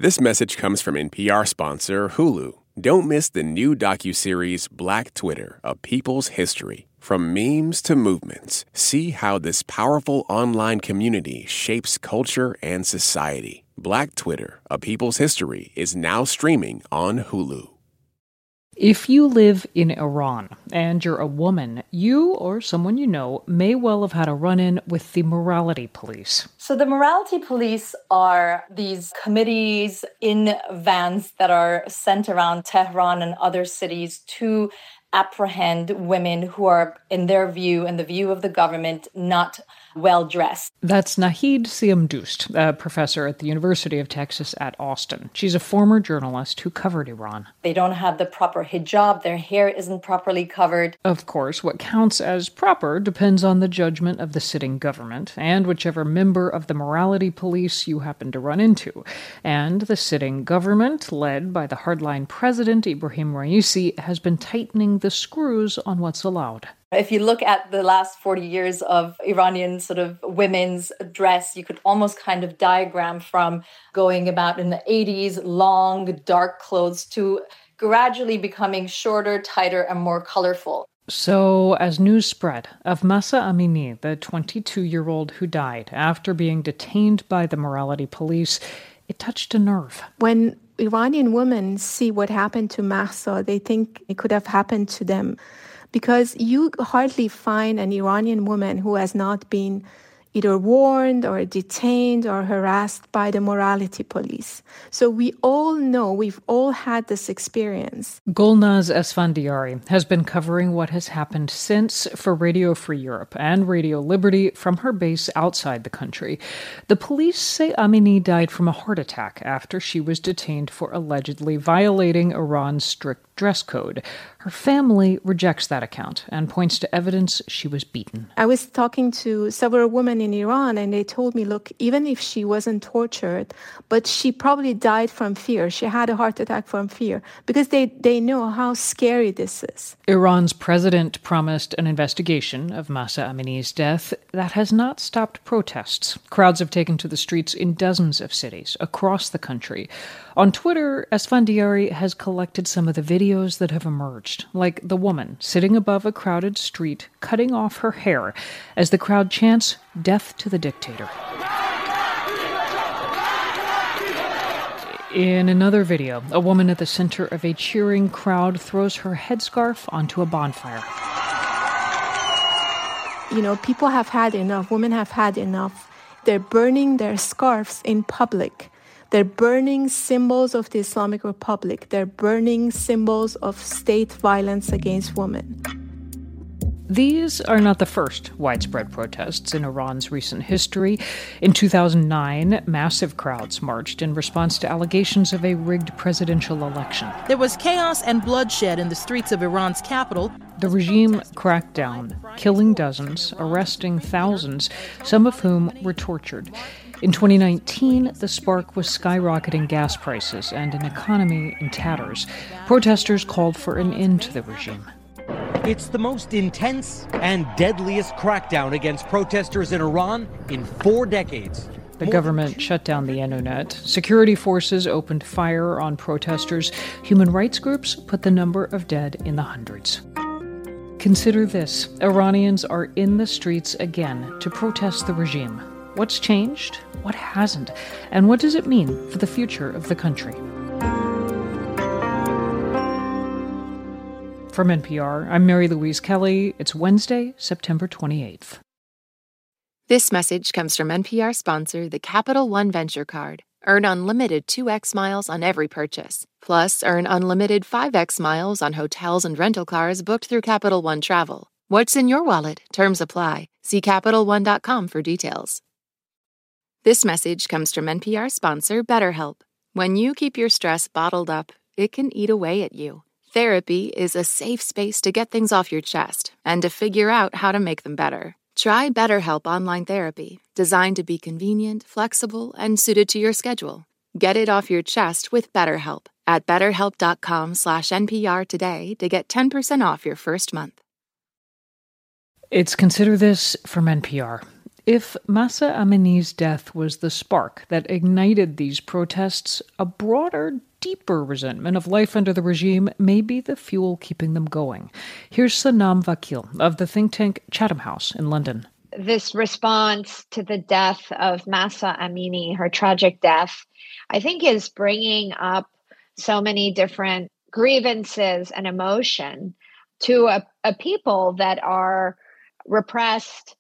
This message comes from NPR sponsor Hulu. Don't miss the new docuseries Black Twitter, A People's History. From memes to movements, see how this powerful online community shapes culture and society. Black Twitter, A People's History is now streaming on Hulu. If you live in Iran and you're a woman, you or someone you know may well have had a run-in with the morality police. So the morality police are these committees in vans that are sent around Tehran and other cities to apprehend women who are, in their view and the view of the government, not well-dressed. That's Nahid Siamdoust, a professor at the University of Texas at Austin. She's a former journalist who covered Iran. They don't have the proper hijab. Their hair isn't properly covered. Of course, what counts as proper depends on the judgment of the sitting government and whichever member of the morality police you happen to run into. And the sitting government, led by the hardline president Ibrahim Raisi, has been tightening the screws on what's allowed. If you look at the last 40 years of Iranian sort of women's dress, you could almost kind of diagram from going about in the 80s, long, dark clothes, to gradually becoming shorter, tighter, and more colorful. So, as news spread of Mahsa Amini, the 22-year-old who died after being detained by the morality police, it touched a nerve. When Iranian women see what happened to Mahsa, they think it could have happened to them. Because you hardly find an Iranian woman who has not been either warned or detained or harassed by the morality police. So we all know, we've all had this experience. Golnaz Esfandiari has been covering what has happened since for Radio Free Europe and Radio Liberty from her base outside the country. The police say Amini died from a heart attack after she was detained for allegedly violating Iran's strict dress code. Her family rejects that account and points to evidence she was beaten. I was talking to several women in Iran, and they told me, look, even if she wasn't tortured, but she probably died from fear. She had a heart attack from fear, because they know how scary this is. Iran's president promised an investigation of Mahsa Amini's death. That has not stopped protests. Crowds have taken to the streets in dozens of cities across the country. On Twitter, Esfandiari has collected some of the videos that have emerged, like the woman sitting above a crowded street, cutting off her hair, as the crowd chants, "Death to the dictator." In another video, a woman at the center of a cheering crowd throws her headscarf onto a bonfire. You know, people have had enough. Women have had enough. They're burning their scarves in public. They're burning symbols of the Islamic Republic. They're burning symbols of state violence against women. These are not the first widespread protests in Iran's recent history. In 2009, massive crowds marched in response to allegations of a rigged presidential election. There was chaos and bloodshed in the streets of Iran's capital. The regime cracked down, killing dozens, arresting thousands, some of whom were tortured. In 2019, the spark was skyrocketing gas prices and an economy in tatters. Protesters called for an end to the regime. It's the most intense and deadliest crackdown against protesters in Iran in 4 decades. The government shut down the internet. Security forces opened fire on protesters. Human rights groups put the number of dead in the hundreds. Consider this. Iranians are in the streets again to protest the regime. What's changed? What hasn't? And what does it mean for the future of the country? From NPR, I'm Mary Louise Kelly. It's Wednesday, September 28th. This message comes from NPR sponsor, the Capital One Venture Card. Earn unlimited 2x miles on every purchase. Plus, earn unlimited 5x miles on hotels and rental cars booked through Capital One Travel. What's in your wallet? Terms apply. See CapitalOne.com for details. This message comes from NPR sponsor, BetterHelp. When you keep your stress bottled up, it can eat away at you. Therapy is a safe space to get things off your chest and to figure out how to make them better. Try BetterHelp Online Therapy, designed to be convenient, flexible, and suited to your schedule. Get it off your chest with BetterHelp at BetterHelp.com/NPR today to get 10% off your first month. It's Consider This from NPR. If Mahsa Amini's death was the spark that ignited these protests, a broader, deeper resentment of life under the regime may be the fuel keeping them going. Here's Sanam Vakil of the think tank Chatham House in London. This response to the death of Mahsa Amini, her tragic death, I think is bringing up so many different grievances and emotion to a people that are repressed,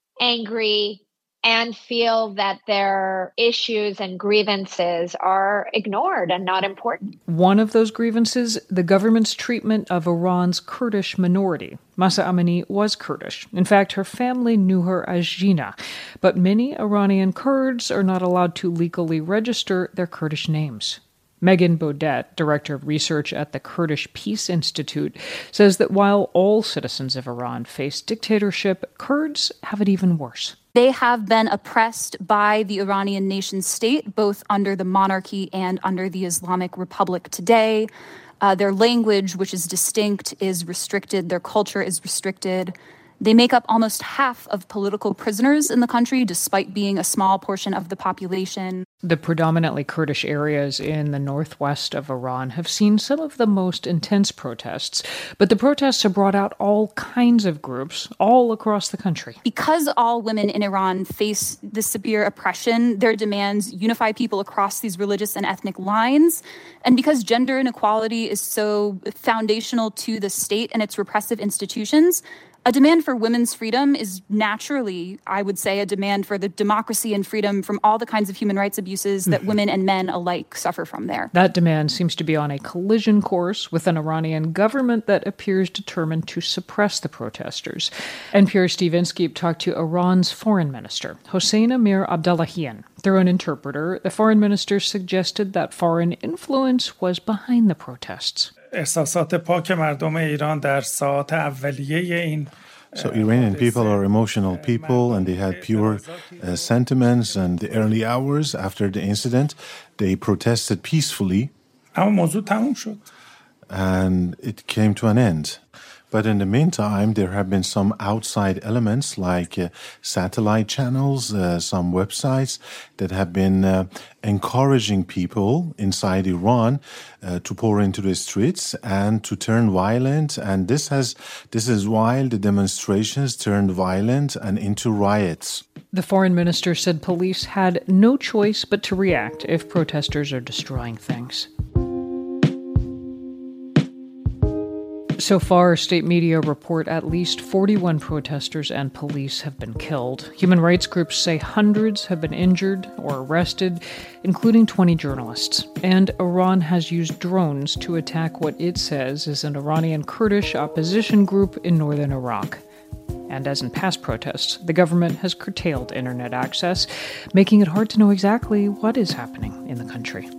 angry, and feel that their issues and grievances are ignored and not important. One of those grievances, the government's treatment of Iran's Kurdish minority. Mahsa Amini was Kurdish. In fact, her family knew her as Jina. But many Iranian Kurds are not allowed to legally register their Kurdish names. Megan Baudet, director of research at the Kurdish Peace Institute, says that while all citizens of Iran face dictatorship, Kurds have it even worse. They have been oppressed by the Iranian nation state, both under the monarchy and under the Islamic Republic today. Their language, which is distinct, is restricted. Their culture is restricted. They make up almost half of political prisoners in the country, despite being a small portion of the population. The predominantly Kurdish areas in the northwest of Iran have seen some of the most intense protests, but the protests have brought out all kinds of groups all across the country. Because all women in Iran face this severe oppression, their demands unify people across these religious and ethnic lines. And because gender inequality is so foundational to the state and its repressive institutions, a demand for women's freedom is naturally, I would say, a demand for the democracy and freedom from all the kinds of human rights abuses that women and men alike suffer from there. That demand seems to be on a collision course with an Iranian government that appears determined to suppress the protesters. NPR's Steve Inskeep talked to Iran's foreign minister, Hossein Amir Abdullahian. Through an interpreter, the foreign minister suggested that foreign influence was behind the protests. احساسات پاک مردم ایران در ساعات اولیه این So Iranian people are emotional people, and they had pure sentiments. And the early hours after the incident, they protested peacefully. اما موضوع تموم شد. And it came to an end. But in the meantime, there have been some outside elements like satellite channels, some websites that have been encouraging people inside Iran to pour into the streets and to turn violent. And this is why the demonstrations turned violent and into riots. The foreign minister said police had no choice but to react if protesters are destroying things. So far, state media report at least 41 protesters and police have been killed. Human rights groups say hundreds have been injured or arrested, including 20 journalists. And Iran has used drones to attack what it says is an Iranian Kurdish opposition group in northern Iraq. And as in past protests, the government has curtailed internet access, making it hard to know exactly what is happening in the country.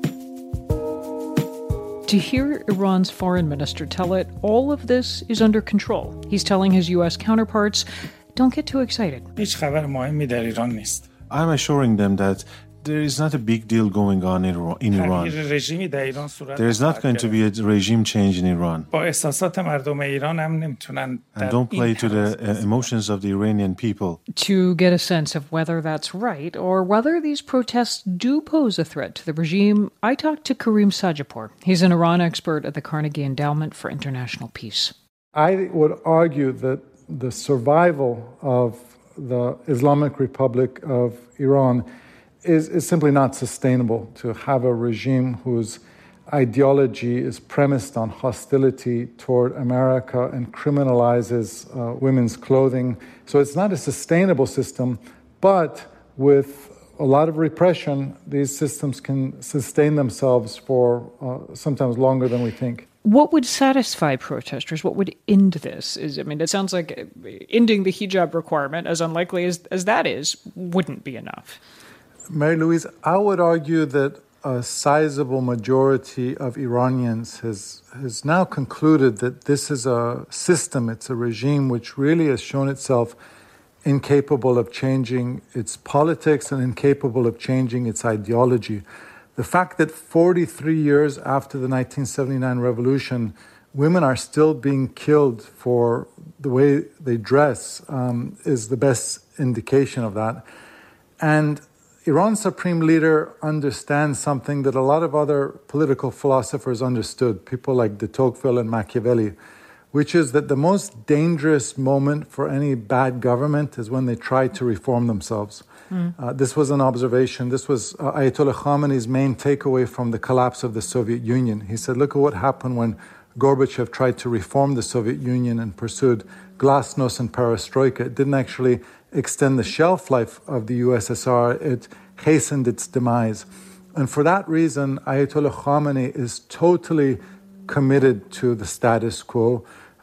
To hear Iran's foreign minister tell it, all of this is under control. He's telling his U.S. counterparts, don't get too excited. I'm assuring them that there is not a big deal going on in Iran. There is not going to be a regime change in Iran. And don't play to the emotions of the Iranian people. To get a sense of whether that's right or whether these protests do pose a threat to the regime, I talked to Karim Sajipour. He's an Iran expert at the Carnegie Endowment for International Peace. I would argue that the survival of the Islamic Republic of Iran is simply not sustainable. To have a regime whose ideology is premised on hostility toward America and criminalizes women's clothing. So it's not a sustainable system, but with a lot of repression, these systems can sustain themselves for sometimes longer than we think. What would satisfy protesters? What would end this? It sounds like ending the hijab requirement, as unlikely as that is, wouldn't be enough. Mary Louise, I would argue that a sizable majority of Iranians has now concluded that this is a system, it's a regime which really has shown itself incapable of changing its politics and incapable of changing its ideology. The fact that 43 years after the 1979 revolution, women are still being killed for the way they dress is the best indication of that. And Iran's supreme leader understands something that a lot of other political philosophers understood, people like de Tocqueville and Machiavelli, which is that the most dangerous moment for any bad government is when they try to reform themselves. This was an observation. This was Ayatollah Khamenei's main takeaway from the collapse of the Soviet Union. He said, look at what happened when Gorbachev tried to reform the Soviet Union and pursued glasnost and perestroika. It didn't actually extend the shelf life of the USSR. It hastened its demise. And for that reason, Ayatollah Khamenei is totally committed to the status quo,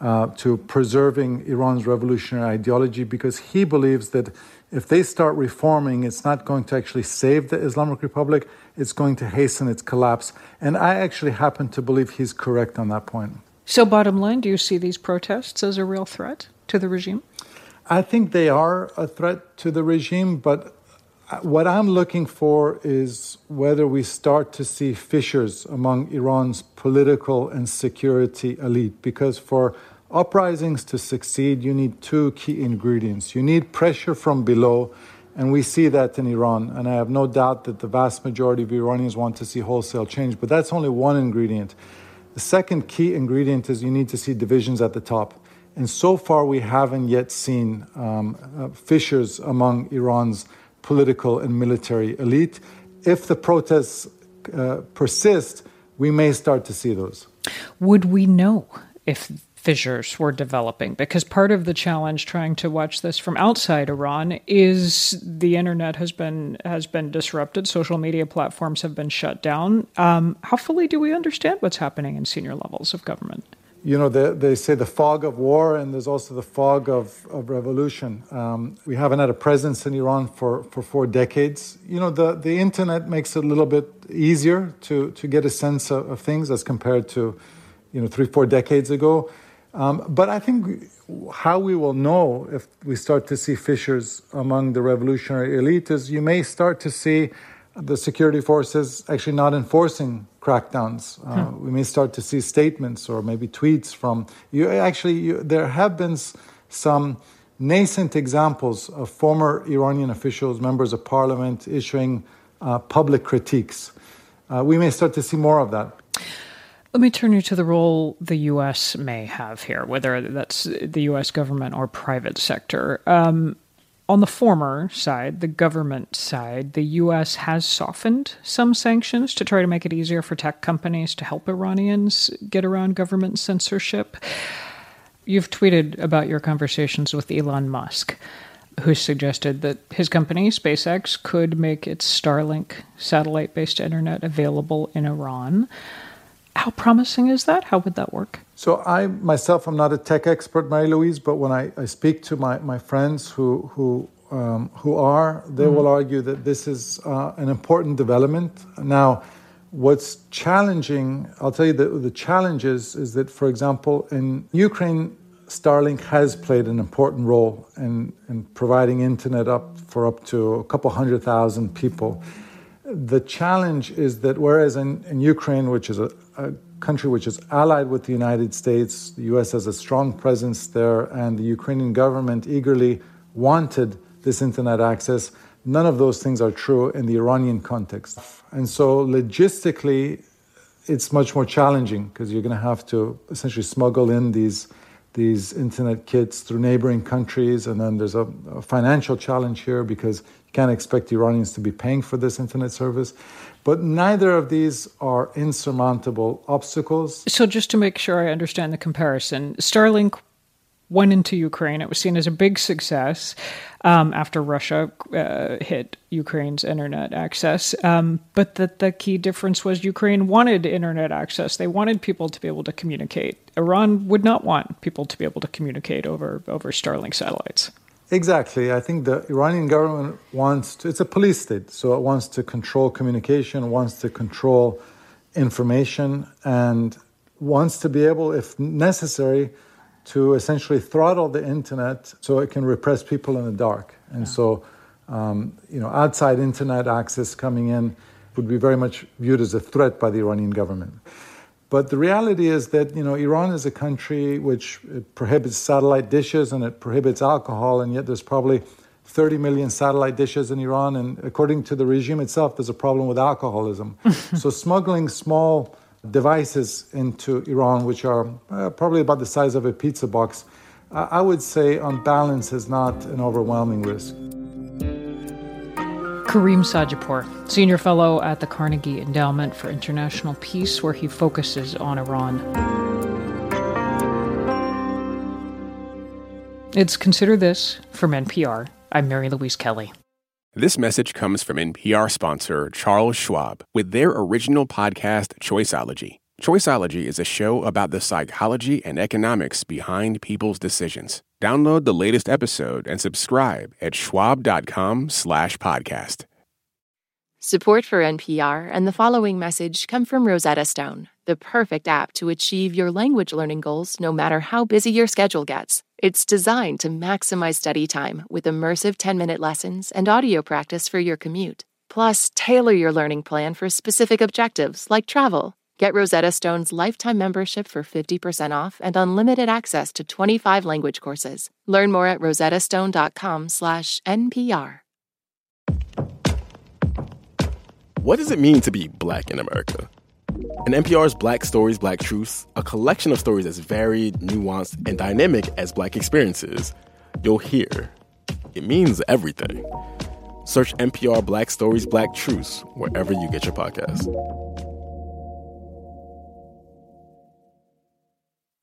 to preserving Iran's revolutionary ideology, because he believes that if they start reforming, it's not going to actually save the Islamic Republic, it's going to hasten its collapse. And I actually happen to believe he's correct on that point. So bottom line, do you see these protests as a real threat to the regime? I think they are a threat to the regime, but what I'm looking for is whether we start to see fissures among Iran's political and security elite, because for uprisings to succeed, you need two key ingredients. You need pressure from below, and we see that in Iran. And I have no doubt that the vast majority of Iranians want to see wholesale change, but that's only one ingredient. The second key ingredient is you need to see divisions at the top. And so far, we haven't yet seen fissures among Iran's political and military elite. If the protests persist, we may start to see those. Would we know if fissures were developing? Because part of the challenge trying to watch this from outside Iran is the internet has been disrupted. Social media platforms have been shut down. How fully do we understand what's happening in senior levels of government? You know, they say the fog of war, and there's also the fog of revolution. We haven't had a presence in Iran for 4 decades. You know, the internet makes it a little bit easier to get a sense of things as compared to, 3-4 decades ago. But I think how we will know if we start to see fissures among the revolutionary elite is you may start to see the security forces actually not enforcing crackdowns. We may start to see statements or maybe tweets from you. There have been some nascent examples of former Iranian officials, members of parliament, issuing public critiques. We may start to see more of that. Let me turn you to the role the U.S. may have here, whether that's the U.S. government or private sector. On the former side, the government side, the U.S. has softened some sanctions to try to make it easier for tech companies to help Iranians get around government censorship. You've tweeted about your conversations with Elon Musk, who suggested that his company, SpaceX, could make its Starlink satellite-based internet available in Iran. How promising is that? How would that work? So I myself am not a tech expert, Marie-Louise, but when I speak to my friends who are, they will argue that this is an important development. Now, what's challenging, I'll tell you the challenge is that, for example, in Ukraine, Starlink has played an important role in providing internet up to a couple 100,000 people. The challenge is that whereas in Ukraine, which is a country which is allied with the United States, the U.S. has a strong presence there, and the Ukrainian government eagerly wanted this internet access, none of those things are true in the Iranian context. And so logistically, it's much more challenging because you're going to have to essentially smuggle in these internet kits through neighboring countries, and then there's a financial challenge here because you can't expect Iranians to be paying for this internet service. But neither of these are insurmountable obstacles. So just to make sure I understand the comparison, Starlink went into Ukraine. It was seen as a big success after Russia hit Ukraine's internet access. But the key difference was Ukraine wanted internet access. They wanted people to be able to communicate. Iran would not want people to be able to communicate over Starlink satellites. Exactly. I think the Iranian government it's a police state, so it wants to control communication, wants to control information, and wants to be able, if necessary, to essentially throttle the internet so it can repress people in the dark. And so, outside internet access coming in would be very much viewed as a threat by the Iranian government. But the reality is that, Iran is a country which prohibits satellite dishes and it prohibits alcohol, and yet there's probably 30 million satellite dishes in Iran, and according to the regime itself, there's a problem with alcoholism. So smuggling small devices into Iran, which are probably about the size of a pizza box, I would say on balance is not an overwhelming risk. Karim Sadjapur, Senior Fellow at the Carnegie Endowment for International Peace, where he focuses on Iran. It's Consider This from NPR. I'm Mary Louise Kelly. This message comes from NPR sponsor Charles Schwab with their original podcast, Choiceology. Choiceology is a show about the psychology and economics behind people's decisions. Download the latest episode and subscribe at schwab.com/podcast. Support for NPR and the following message come from Rosetta Stone, the perfect app to achieve your language learning goals no matter how busy your schedule gets. It's designed to maximize study time with immersive 10-minute lessons and audio practice for your commute. Plus, tailor your learning plan for specific objectives like travel. Get Rosetta Stone's lifetime membership for 50% off and unlimited access to 25 language courses. Learn more at rosettastone.com/NPR. What does it mean to be Black in America? In NPR's Black Stories, Black Truths, a collection of stories as varied, nuanced, and dynamic as Black experiences, you'll hear it means everything. Search NPR Black Stories, Black Truths wherever you get your podcasts.